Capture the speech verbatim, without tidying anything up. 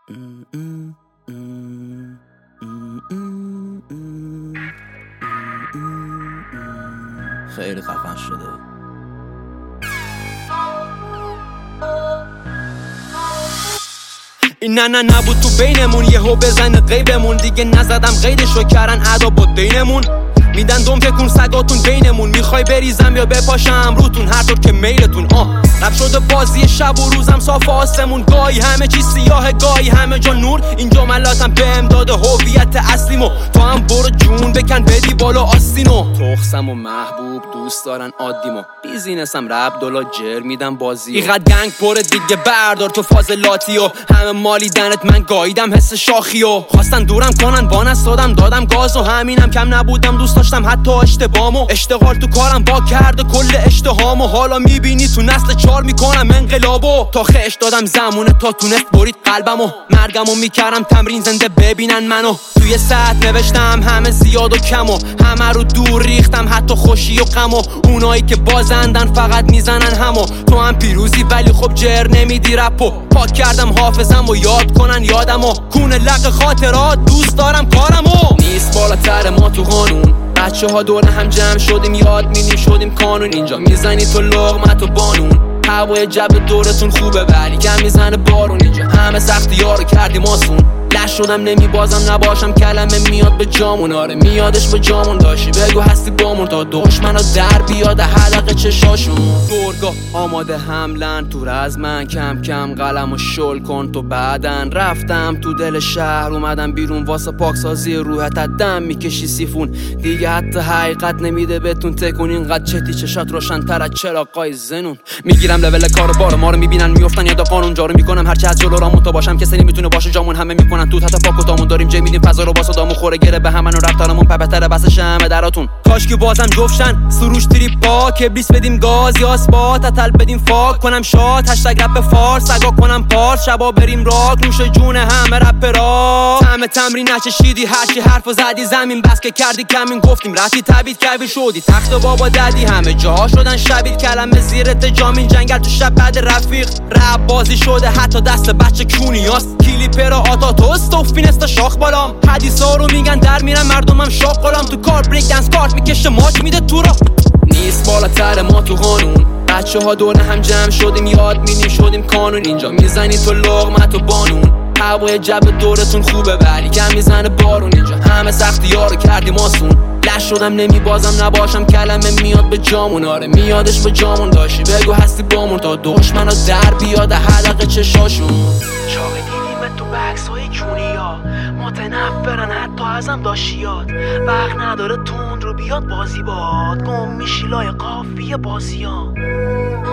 خیلی خفن شده. این نه نه نبود تو بینمون، یهو بزن غیبمون، دیگه نزدم قیدشو کردن ادا با دینمون. میدن دم تکون سگاتون بینمون، میخوای بریزم یا بپاشم روتون، هر طور که میلتون. آه رب شده بازی شب و روزم صاف آسمون، گاهی همه چی سیاه گاهی همه جا نور. این جملاتم بهم داده هویت اصلیمو، تو هم برو جون بکن بدی بالا آستینو. تخسم و محبوب دوست دارن عادیمو، بیزینسم رب دلار جر میدم بازیو. اینقدر گنگ پره دیگه بردار تو فاضلاتیو، همه مالی دنت من گاییدم حس شاخیو. خواستن دورم کنن بانست دادم دادم گاز و همینم کم نبودم دوست داشتم حتی اشتباهمو. اشتغال تو کارم با کرده کل اشتهامو، حالا میبینی تو نسل چار میکنم انقلابو. تا خش دادم زمونه تا تونست برید قلبمو، مرگمو میکردم تمرین زنده ببینن منو. توی ساعت نوشتم همه زیاد و کمو، همه رو دور ریختم حتی خوشی و غمو. اونایی که بازندن فقط میزنن همو، تو هم پیروزی ولی خب جر نمیدی رپو. پاک کردم حافظم و یاد کنن یادمو، کونه لق خاطرات دوست دارم کارمو. نیست بالاتر ما تو قانون، بچه ها دور هم جمع شدیم یاد میدیم شدیم کانون. اینجا میزنی تو لقمت و بانون، هوای جب دورتون خوبه ولی کم میزنه بارون. اینجا همه سختی ها رو کردیم آسون، لش شدم نمی بازم نباشم کلمه میاد به جامون. آره میادش به جامون، داشتی بگو هستی بامون تا دشمن ها در بیاد حلقه چشاشون. گرگا آماده حملن تو از من، کم کم قلم و شل کن تو بعدن. رفتم تو دل شهر اومدم بیرون، واسه پاکسازی روحت دم میکشی سیفون. دیگه حتی حقیقت نمیده بهتون تکون، اینقدر چتی چشات روشن تر از چراغای زنون. میگیرم لول کارو بارو ما رو میبینن میافتن یاد قانون، جارو میکنم هرچه از جلو رامون تا باشم کسی نمیتونه باشه جامون. همه میکنن تو تا پاک و تامون داریم جای میدیم فضا رو با صدامون، خوره گره به همن و رفتارمون پپتره بس شمع دراتون. کاش که بازم جفشن سروش تریپ با کبلیس بدیم گاز یا اسپات تتل بدیم فاک کنم شات هشتگ رپ فارس سگا کنم پارس شبا بریم راک نوش جون همه رپرا. همه تمرین نچشیدی هرچی حرف زدی زمین بس که کردی کمین گفتیم رفتی تبید کردی شدی تخت بابا ددی همه جا شدن شبید کلمه زیرت جامین جنگل تو شب بعد رفیق رپ بازی شده حتی دست بچه کونیاست کلیپر آتا توست و فینست شاخ بالام حدیثا رو میگن در میرن مردمم شاق قلام تو کار بریک دنس کارت میکشه ماچ میده تو را نیست بالاتر ما تو قانون بچه ها دور هم جمع شدیم یاد میدیم شدیم کانون اینجا میزنی تو لقمت و بانون هوای جب دورتون خوبه ولی کم میزنه بارون اینجا همه سختی ها رو کردیم آسون لش شدم نمی بازم نباشم کلمه میاد به جامون آره میادش به جامون داشتی بگو هستی بامون تا دشمن ها در بیاد حلقه چشاشون چاقی دیدیم تو بکس های کونیا متنفرن حتی ازم داشتی یاد وقت نداره تون رو بیاد بازی باد گم میشی لای قافیه بازی ها